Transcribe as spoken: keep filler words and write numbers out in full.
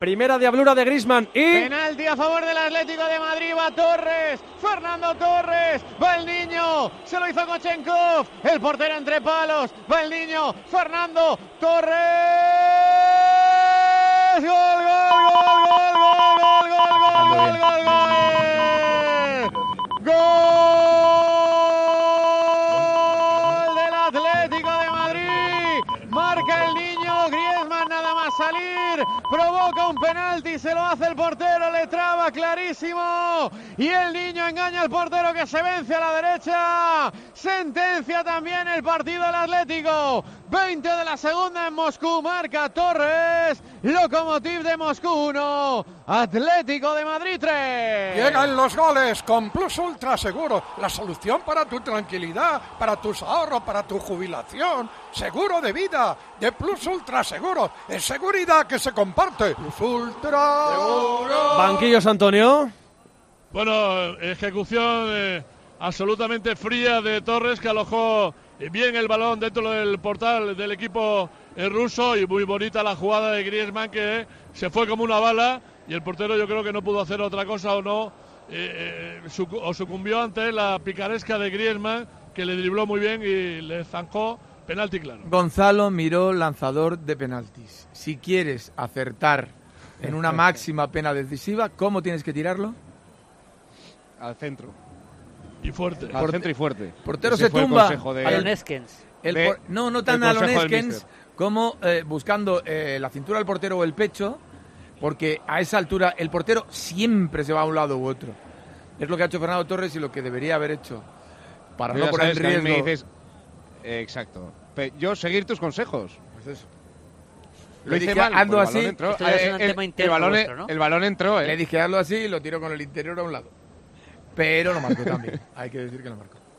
Primera diablura de Griezmann y... penalti a favor del Atlético de Madrid, va Torres, Fernando Torres, va el niño, se lo hizo Kochenkov, el portero entre palos, va el niño, Fernando Torres, gol, gol, gol, gol, gol, gol, gol, gol, gol, gol, gol del Atlético de Madrid, marca el niño, Griezmann nada más salir, provoca un penalti, se lo hace el portero, le traba clarísimo y el niño engaña al portero que se vence a la derecha. Sentencia también el partido del Atlético. veinte de la segunda en Moscú, marca Torres, Lokomotiv de Moscú uno, Atlético de Madrid tres. Llegan los goles con Plus Ultra Seguro, la solución para tu tranquilidad, para tus ahorros, para tu jubilación. Seguro de vida de Plus Ultra Seguro, es seguridad que se comparte. Plus Ultra Seguro. Banquillos, Antonio. Bueno, ejecución eh, absolutamente fría de Torres, que alojó bien el balón dentro del portal del equipo eh, ruso, y muy bonita la jugada de Griezmann, que se fue como una bala, y el portero yo creo que no pudo hacer otra cosa o no, eh, eh, suc- o sucumbió ante la picaresca de Griezmann, que le dribló muy bien y le zancó. Penalti claro. Gonzalo Miró, lanzador de penaltis. Si quieres acertar en una máxima pena decisiva, ¿cómo tienes que tirarlo? Al centro. Y fuerte. Al Porte- centro y fuerte. Portero Ese se fue el tumba. consejo de- El- Aloneskens. el de- por- no, no tan el consejo del Aloneskens míster. como eh, buscando eh, la cintura del portero o el pecho, porque a esa altura el portero siempre se va a un lado u otro. Es lo que ha hecho Fernando Torres y lo que debería haber hecho para Pero no ya poner en sabes que a mí riesgo. me dices, eh, exacto. Pe- yo seguir tus consejos. Pues eso. Lo Le hice dije, mal, ando pues el así. balón entró. Esto ya es Eh, un el, tema el interno balón, vuestro, ¿no? el balón entró, ¿eh? Le dije hazlo así y lo tiró con el interior a un lado. Pero no marcó también. Hay que decir que no marcó.